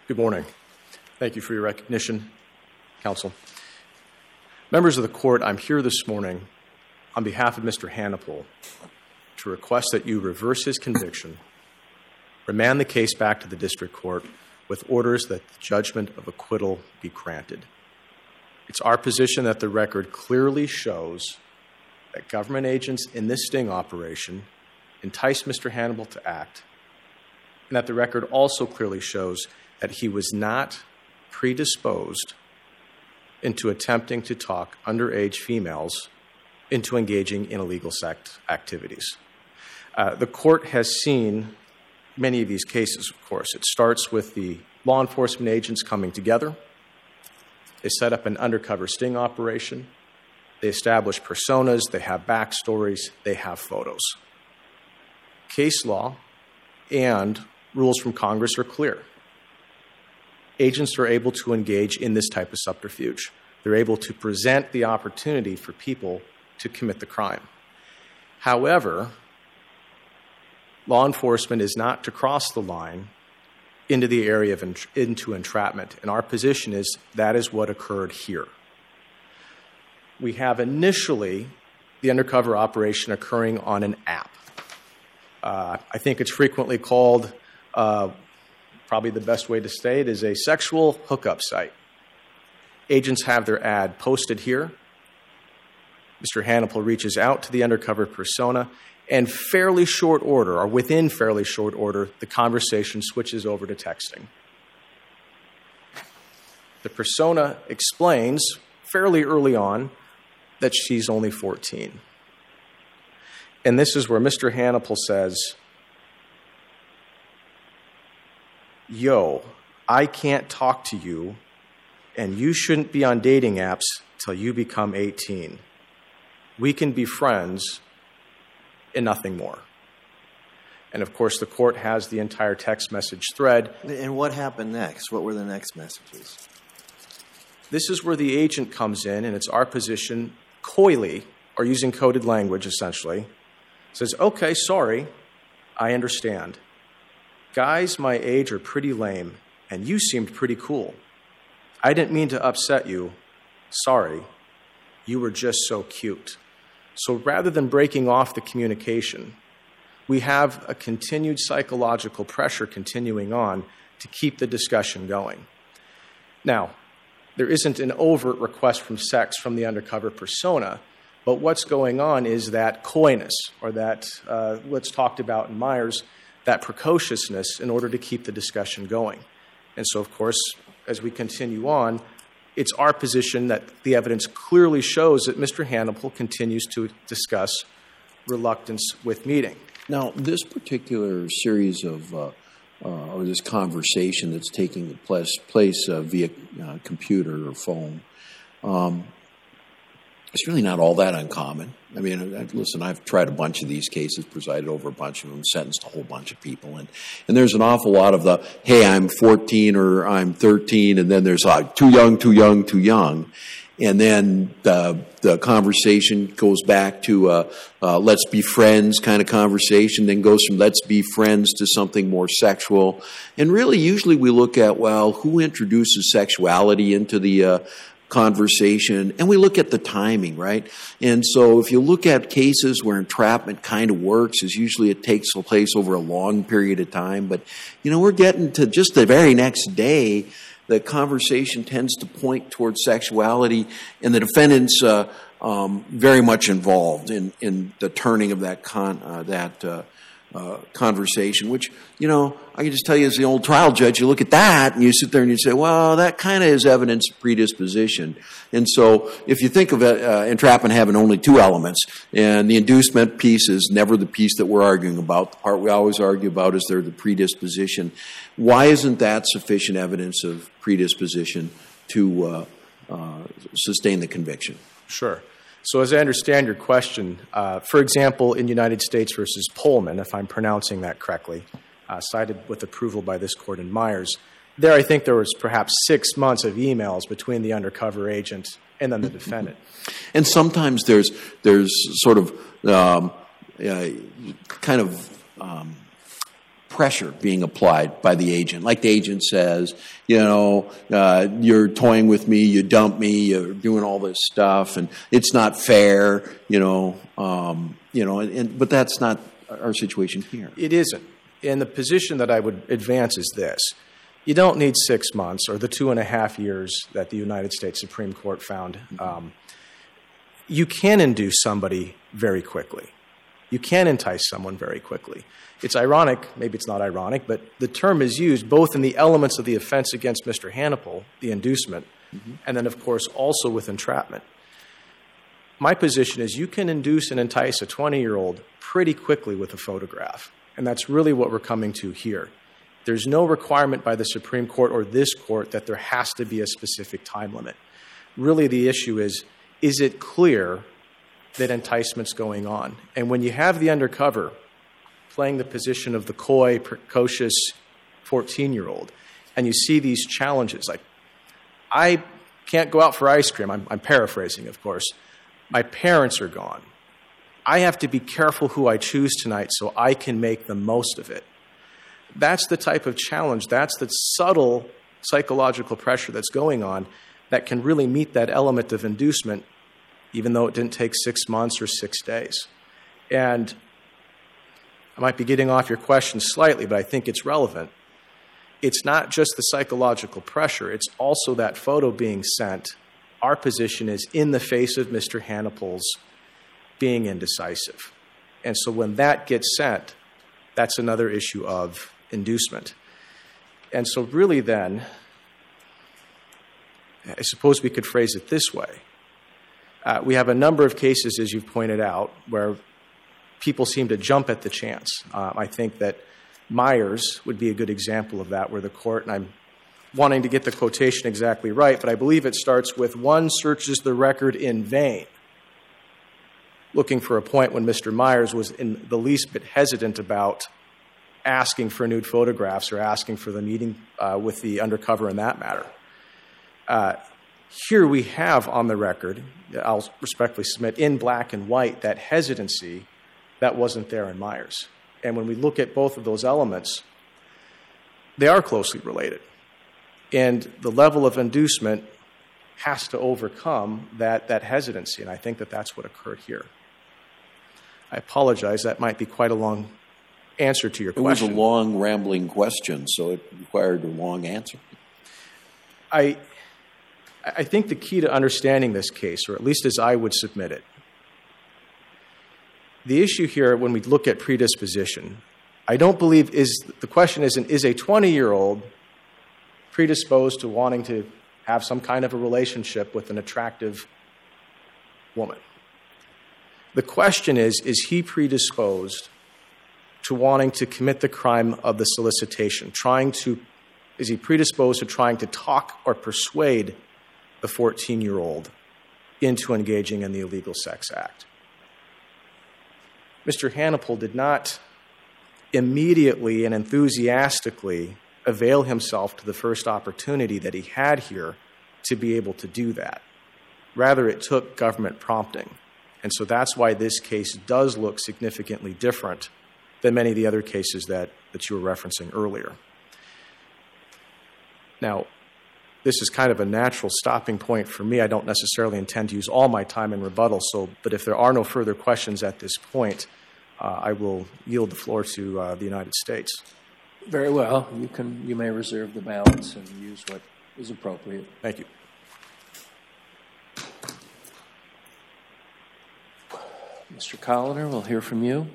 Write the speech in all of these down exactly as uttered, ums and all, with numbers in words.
Good morning. Thank you for your recognition, counsel. Members of the court, I'm here this morning on behalf of Mister Hannipol to request that you reverse his conviction, remand the case back to the district court with orders that the judgment of acquittal be granted. It's our position that the record clearly shows that government agents in this sting operation enticed Mister Hannipol to act, and that the record also clearly shows that he was not predisposed into attempting to talk underage females into engaging in illegal sex activities. Uh, the court has seen many of these cases, of course. It starts with the law enforcement agents coming together. They set up an undercover sting operation. They establish personas. They have backstories. They have photos. Case law and rules from Congress are clear. Agents are able to engage in this type of subterfuge. They're able to present the opportunity for people to commit the crime. However, law enforcement is not to cross the line into the area of ent- into entrapment, and our position is that is what occurred here. We have initially the undercover operation occurring on an app. Uh, I think it's frequently called, uh, probably the best way to say it is a sexual hookup site. Agents have their ad posted here. Mister Hannipol reaches out to the undercover persona, and fairly short order, or within fairly short order, the conversation switches over to texting. The persona explains fairly early on that she's only fourteen. And this is where Mister Hannipol says, yo, I can't talk to you, and you shouldn't be on dating apps till you become eighteen. We can be friends and nothing more. And of course, the court has the entire text message thread. And what happened next? What were the next messages? This is where the agent comes in, and it's our position, coyly, or using coded language essentially, says, okay, sorry, I understand. Guys my age are pretty lame, and you seemed pretty cool. I didn't mean to upset you. Sorry. You were just so cute. So rather than breaking off the communication, we have a continued psychological pressure continuing on to keep the discussion going. Now, there isn't an overt request from sex from the undercover persona, but what's going on is that coyness, or that, uh, what's talked about in Myers, that precociousness in order to keep the discussion going. And so, of course, as we continue on, it's our position that the evidence clearly shows that Mister Hannipol continues to discuss reluctance with meeting. Now, this particular series of, uh, uh, or this conversation that's taking place, place uh, via uh, computer or phone, um, it's really not all that uncommon. I mean, listen, I've tried a bunch of these cases, presided over a bunch of them, sentenced a whole bunch of people. And, and there's an awful lot of the, hey, I'm fourteen or I'm thirteen, and then there's like, too young, too young, too young. And then the, the conversation goes back to uh, uh, let's be friends kind of conversation, then goes from let's be friends to something more sexual. And really, usually we look at, well, who introduces sexuality into the uh conversation, and we look at the timing, right? And so if you look at cases where entrapment kind of works, is usually it takes place over a long period of time. But, you know, we're getting to just the very next day, the conversation tends to point towards sexuality, and the defendant's uh, um, very much involved in, in the turning of that con, uh, that uh, uh, conversation, which, you know, I can just tell you as the old trial judge, you look at that and you sit there and you say, well, that kind of is evidence of predisposition. And so if you think of it, uh, entrapment having only two elements, and the inducement piece is never the piece that we're arguing about. The part we always argue about is there the predisposition. Why isn't that sufficient evidence of predisposition to uh, uh, sustain the conviction? Sure. So as I understand your question, uh, for example, in United States versus Pullman, if I'm pronouncing that correctly, uh, cited with approval by this court in Myers, there I think there was perhaps six months of emails between the undercover agent and then the defendant. And sometimes there's there's sort of um, uh, kind of um, pressure being applied by the agent. Like the agent says, you know, uh, you're toying with me, you dump me, you're doing all this stuff, and it's not fair, you know, um, you know, and, and, but that's not our situation here. It isn't. And the position that I would advance is this. You don't need six months or the two and a half years that the United States Supreme Court found. Um, you can induce somebody very quickly. You can entice someone very quickly. It's ironic, maybe it's not ironic, but the term is used both in the elements of the offense against Mister Hannipol, the inducement, mm-hmm. and then, of course, also with entrapment. My position is you can induce and entice a twenty-year-old pretty quickly with a photograph, and that's really what we're coming to here. There's no requirement by the Supreme Court or this court that there has to be a specific time limit. Really, the issue is, is it clear that enticement's going on? And when you have the undercover playing the position of the coy, precocious fourteen-year-old, and you see these challenges, like, I can't go out for ice cream. I'm, I'm paraphrasing, of course. My parents are gone. I have to be careful who I choose tonight so I can make the most of it. That's the type of challenge, that's the subtle psychological pressure that's going on that can really meet that element of inducement, even though it didn't take six months or six days. And I might be getting off your question slightly, but I think it's relevant. It's not just the psychological pressure, it's also that photo being sent. Our position is in the face of Mister Hannipol's being indecisive. And so when that gets sent, that's another issue of inducement. And so really then, I suppose we could phrase it this way. Uh, we have a number of cases, as you've pointed out, where people seem to jump at the chance. Uh, I think that Myers would be a good example of that, where the court, and I'm wanting to get the quotation exactly right, but I believe it starts with, one searches the record in vain, looking for a point when Mister Myers was in the least bit hesitant about asking for nude photographs or asking for the meeting uh, with the undercover in that matter. Uh, here we have on the record, I'll respectfully submit, in black and white, that hesitancy that wasn't there in Myers. And when we look at both of those elements, they are closely related. And the level of inducement has to overcome that, that hesitancy, and I think that that's what occurred here. I apologize, that might be quite a long answer to your question. It was a long, rambling question, so it required a long answer. I, I think the key to understanding this case, or at least as I would submit it, the issue here when we look at predisposition, I don't believe is, the question isn't, is a twenty-year-old predisposed to wanting to have some kind of a relationship with an attractive woman? The question is, is he predisposed to wanting to commit the crime of the solicitation, trying to, is he predisposed to trying to talk or persuade the fourteen-year-old into engaging in the illegal sex act? Mister Hannipol did not immediately and enthusiastically avail himself to the first opportunity that he had here to be able to do that. Rather, it took government prompting. And so that's why this case does look significantly different than many of the other cases that, that you were referencing earlier. Now, this is kind of a natural stopping point for me. I don't necessarily intend to use all my time in rebuttal, so, but if there are no further questions at this point, uh, I will yield the floor to uh, the United States. Very well. You can. You may reserve the balance and use what is appropriate. Thank you. Mister Colliner, we'll hear from you.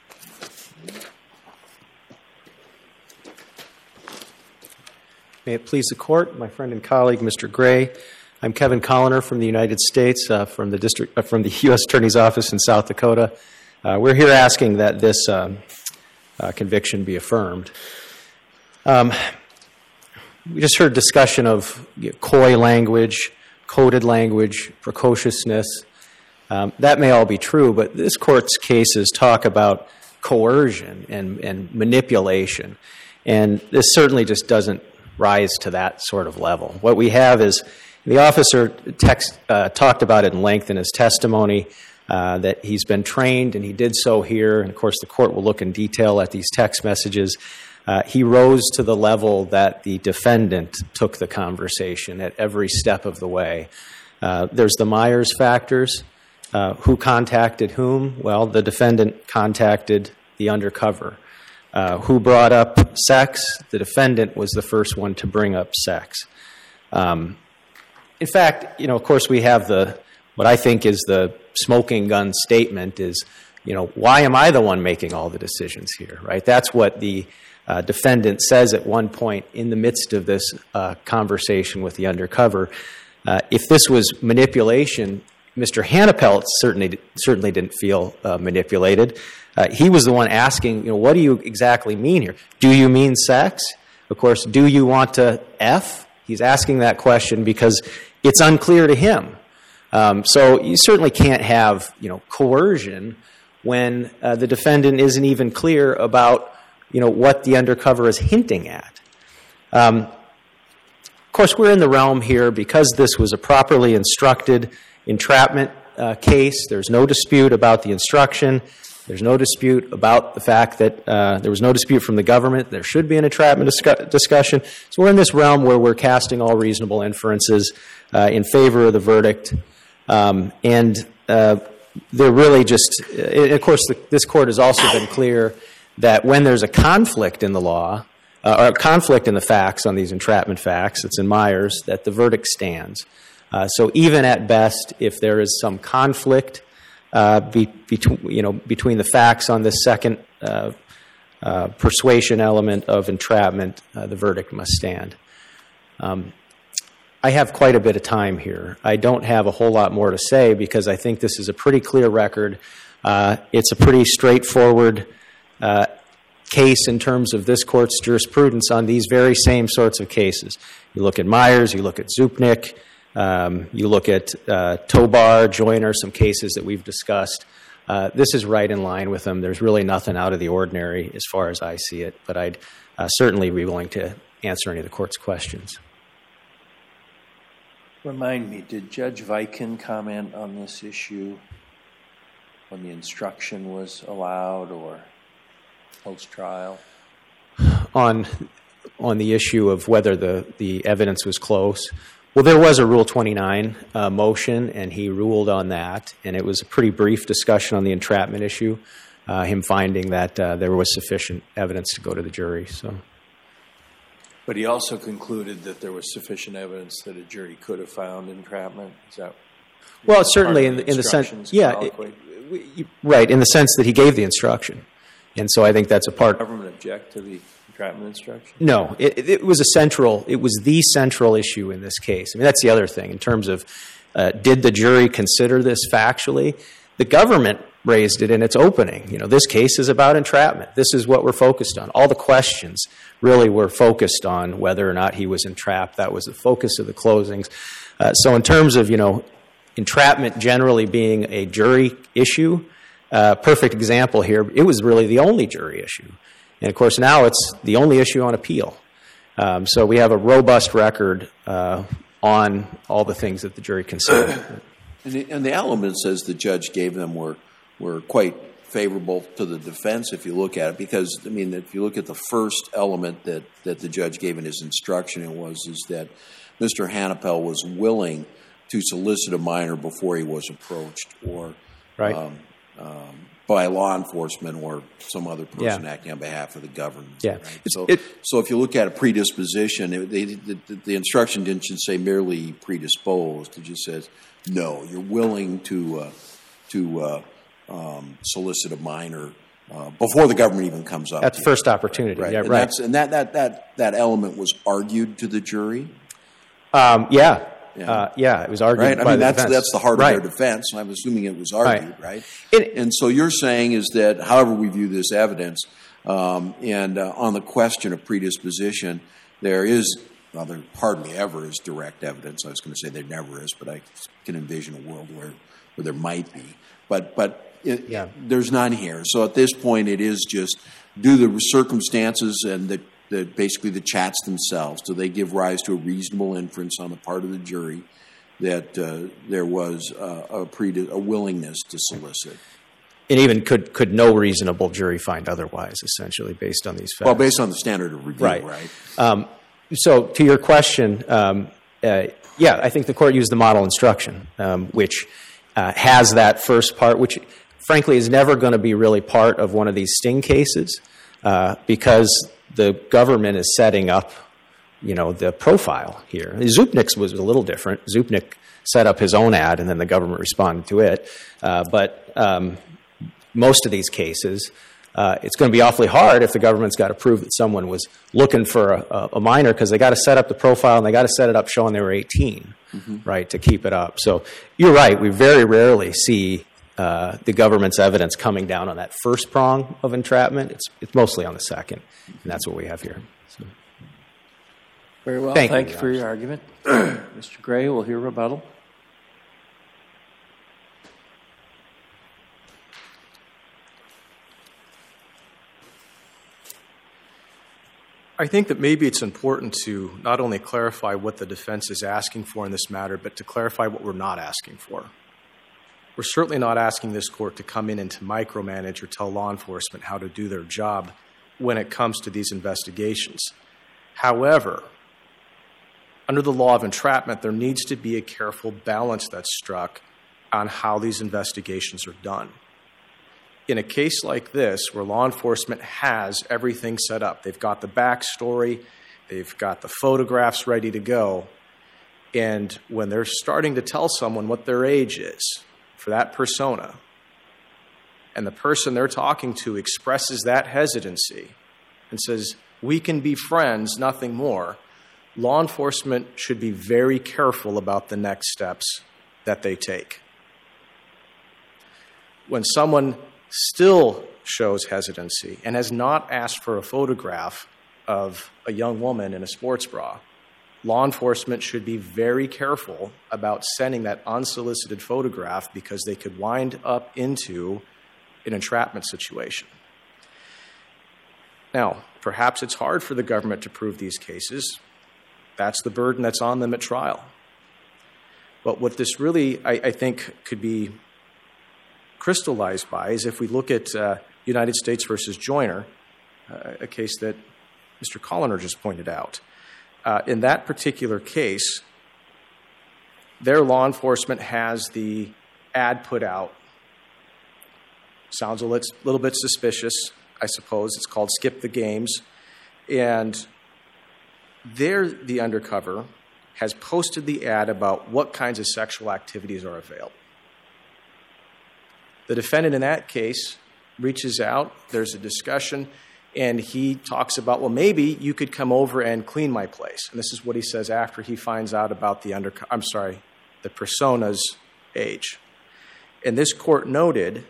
May it please the Court, my friend and colleague, Mister Gray. I'm Kevin Colliner from the United States, uh, from the district, uh, from the U S Attorney's Office in South Dakota. Uh, we're here asking that this um, uh, conviction be affirmed. Um, we just heard discussion of you know, coy language, coded language, precociousness. Um, that may all be true, but this Court's cases talk about coercion and, and manipulation, and this certainly just doesn't rise to that sort of level. What we have is the officer text, uh, talked about it in length in his testimony, uh, that he's been trained, and he did so here. And, of course, the Court will look in detail at these text messages. uh, he rose to the level that the defendant took the conversation at every step of the way. Uh, there's the Myers factors. Uh, who contacted whom? Well, the defendant contacted the undercover. Uh, who brought up sex? The defendant was the first one to bring up sex. Um, in fact, you know, of course, we have the what I think is the smoking gun statement is, you know, why am I the one making all the decisions here, right? That's what the uh, defendant says at one point in the midst of this uh, conversation with the undercover. Uh, if this was manipulation, Mister Hannapelt certainly certainly didn't feel uh, manipulated. Uh, he was the one asking, you know, what do you exactly mean here? Do you mean sex? Of course, do you want to F? He's asking that question because it's unclear to him. Um, so you certainly can't have, you know, coercion when uh, the defendant isn't even clear about, you know, what the undercover is hinting at. Um, of course, we're in the realm here because this was a properly instructed entrapment uh, case. There's no dispute about the instruction. There's no dispute about the fact that uh, there was no dispute from the government. There should be an entrapment discu- discussion. So we're in this realm where we're casting all reasonable inferences uh, in favor of the verdict. Um, and uh, they're really just, uh, of course, the, this court has also been clear that when there's a conflict in the law, uh, or a conflict in the facts on these entrapment facts, it's in Myers, that the verdict stands. Uh, so even at best, if there is some conflict uh, be, between, you know, between the facts on this second uh, uh, persuasion element of entrapment, uh, the verdict must stand. Um, I have quite a bit of time here. I don't have a whole lot more to say because I think this is a pretty clear record. Uh, it's a pretty straightforward uh, case in terms of this court's jurisprudence on these very same sorts of cases. You look at Myers, you look at Zupnik, um, you look at uh, Tobar, Joyner, some cases that we've discussed. Uh, this is right in line with them. There's really nothing out of the ordinary as far as I see it, but I'd uh, certainly be willing to answer any of the court's questions. Remind me, did Judge Viken comment on this issue when the instruction was allowed or post-trial? On on the issue of whether the, the evidence was close, well, there was a Rule twenty-nine uh, motion, and he ruled on that, and it was a pretty brief discussion on the entrapment issue, uh, him finding that uh, there was sufficient evidence to go to the jury. So. But he also concluded that there was sufficient evidence that a jury could have found entrapment. Is that well, certainly in the, in the sense, yeah, it, it, right, in the sense that he gave the instruction, and so I think that's a part. Did the government object to the entrapment instruction? No, it, it was a central. It was the central issue in this case. I mean, that's the other thing in terms of uh, did the jury consider this factually? The government raised it in its opening. You know, this case is about entrapment. This is what we're focused on. All the questions really were focused on whether or not he was entrapped. That was the focus of the closings. Uh, so in terms of, you know, entrapment generally being a jury issue, uh, perfect example here, it was really the only jury issue. And, of course, now it's the only issue on appeal. Um, so we have a robust record uh, on all the things that the jury considered. And the, and the elements, as the judge gave them, were were quite favorable to the defense if you look at it. Because, I mean, if you look at the first element that, that the judge gave in his instruction, it was is that Mister Hannapel was willing to solicit a minor before he was approached or right. um, um, by law enforcement or some other person Yeah. acting on behalf of the government. Yeah. Right? So, it, so if you look at a predisposition, it, they, the, the instruction didn't just say merely predisposed. It just says, no, you're willing to uh, to uh, um, solicit a minor uh, before the government even comes up. That's to first you. opportunity. Right. Yeah, and right. That's, and that, that, that, that element was argued to the jury. Um, yeah. Yeah. Uh, yeah, it was argued Right, by I mean the that's defense. that's the heart right. of their defense. I'm assuming it was argued, right? Right. It, and so you're saying is that, however we view this evidence, um, and uh, on the question of predisposition, there is, well, there hardly ever is direct evidence. I was going to say there never is, but I can envision a world where, where there might be. But but it, Yeah. there's none here. So at this point, it is just do the circumstances and the, the basically the chats themselves. Do they give rise to a reasonable inference on the part of the jury that uh, there was uh, a, pre- a willingness to solicit? and even could could no reasonable jury find otherwise, essentially, based on these facts. Well, based on the standard of review, Right. right? Um, so to your question, um, uh, yeah, I think the court used the model instruction, um, which uh, has that first part, which frankly is never going to be really part of one of these sting cases uh, because the government is setting up, you know, the profile here. Zupnik's was a little different. Zupnik set up his own ad, and then the government responded to it. Uh, but um, most of these cases, uh, it's going to be awfully hard if the government's got to prove that someone was looking for a, a minor, because they got to set up the profile and they got to set it up showing they were eighteen, mm-hmm. right, to keep it up. So you're right. We very rarely see uh, the government's evidence coming down on that first prong of entrapment. It's it's mostly on the second, and that's what we have here. So. Very well. Thank, Thank you, you for Your your argument. Mister Gray will hear rebuttal. I think that maybe it's important to not only clarify what the defense is asking for in this matter, but to clarify what we're not asking for. We're certainly not asking this court to come in and to micromanage or tell law enforcement how to do their job when it comes to these investigations. However, under the law of entrapment, there needs to be a careful balance that's struck on how these investigations are done. In a case like this, where law enforcement has everything set up, they've got the backstory, they've got the photographs ready to go, and when they're starting to tell someone what their age is for that persona, and the person they're talking to expresses that hesitancy and says, "We can be friends, nothing more," law enforcement should be very careful about the next steps that they take. When someone still shows hesitancy and has not asked for a photograph of a young woman in a sports bra, law enforcement should be very careful about sending that unsolicited photograph, because they could wind up into an entrapment situation. Now, perhaps it's hard for the government to prove these cases. That's the burden that's on them at trial. But what this really, I, I think, could be crystallized by is if we look at uh, United States versus Joyner, uh, a case that Mister Colliner just pointed out. Uh, in that particular case, their law enforcement has the ad put out. Sounds a little, little bit suspicious, I suppose. It's called Skip the Games. And there, the undercover has posted the ad about what kinds of sexual activities are available. The defendant in that case reaches out, there's a discussion, and he talks about, well, maybe you could come over and clean my place. And this is what he says after he finds out about the under, I'm sorry, the persona's age. And this court noted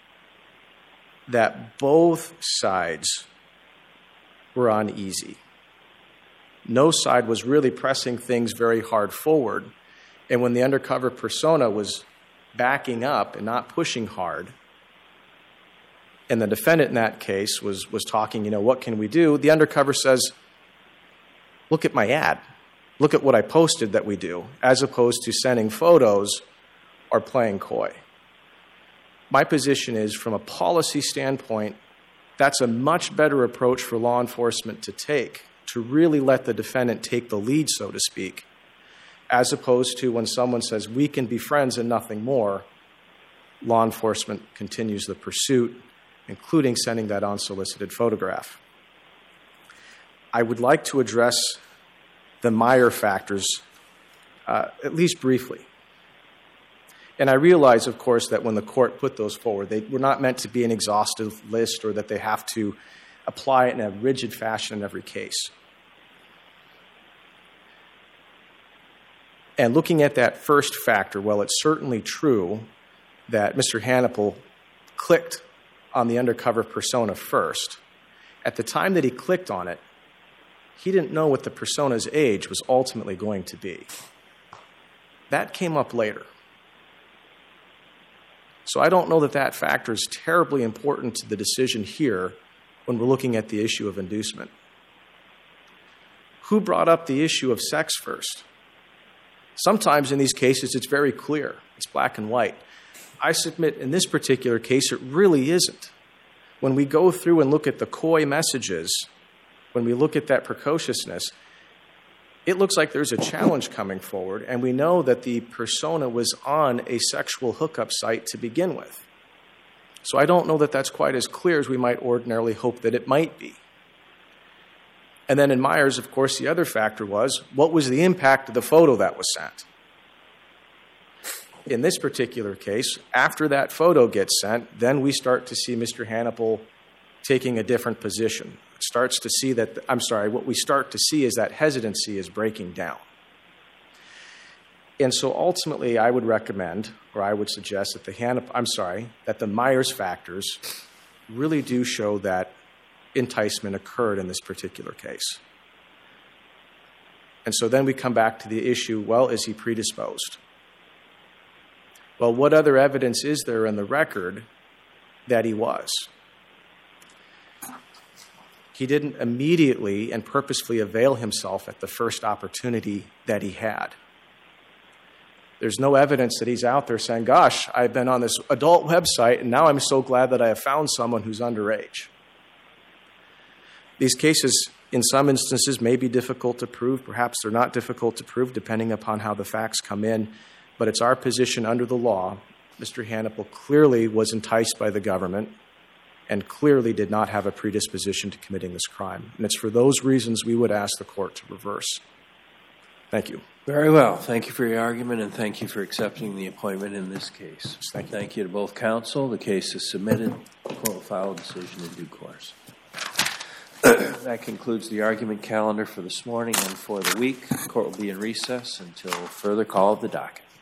that both sides were uneasy. No side was really pressing things very hard forward. And when the undercover persona was backing up and not pushing hard, and the defendant in that case was, was talking, you know, what can we do? The undercover says, look at my ad. Look at what I posted that we do, as opposed to sending photos or playing coy. My position is, from a policy standpoint, that's a much better approach for law enforcement to take, to really let the defendant take the lead, so to speak, as opposed to when someone says, we can be friends and nothing more, law enforcement continues the pursuit, including sending that unsolicited photograph. I would like to address the Meyer factors, uh, at least briefly. And I realize, of course, that when the court put those forward, they were not meant to be an exhaustive list or that they have to apply it in a rigid fashion in every case. And looking at that first factor, well, it's certainly true that Mister Hannibal clicked on the undercover persona first. At the time that he clicked on it, he didn't know what the persona's age was ultimately going to be. That came up later. So I don't know that that factor is terribly important to the decision here when we're looking at the issue of inducement. Who brought up the issue of sex first? Sometimes in these cases it's very clear. It's black and white. I submit in this particular case, it really isn't. When we go through and look at the coy messages, when we look at that precociousness, it looks like there's a challenge coming forward, and we know that the persona was on a sexual hookup site to begin with. So I don't know that that's quite as clear as we might ordinarily hope that it might be. And then in Myers, of course, the other factor was, what was the impact of the photo that was sent? In this particular case, after that photo gets sent, then we start to see Mister Hannibal taking a different position. It starts to see that, I'm sorry, what we start to see is that hesitancy is breaking down. And so ultimately, I would recommend, or I would suggest that the Hannibal, I'm sorry, that the Myers factors really do show that enticement occurred in this particular case. And so then we come back to the issue, well, is he predisposed? Well, what other evidence is there in the record that he was? He didn't immediately and purposefully avail himself at the first opportunity that he had. There's no evidence that he's out there saying, gosh, I've been on this adult website, and now I'm so glad that I have found someone who's underage. These cases, in some instances, may be difficult to prove. Perhaps they're not difficult to prove, depending upon how the facts come in. But it's our position under the law, Mister Hannibal clearly was enticed by the government and clearly did not have a predisposition to committing this crime. And it's for those reasons we would ask the court to reverse. Thank you. Very well. Thank you for your argument, and thank you for accepting the appointment in this case. Thank you. Thank you to both counsel. The case is submitted. The court will file a decision in due course. That concludes the argument calendar for this morning and for the week. The court will be in recess until further call of the docket.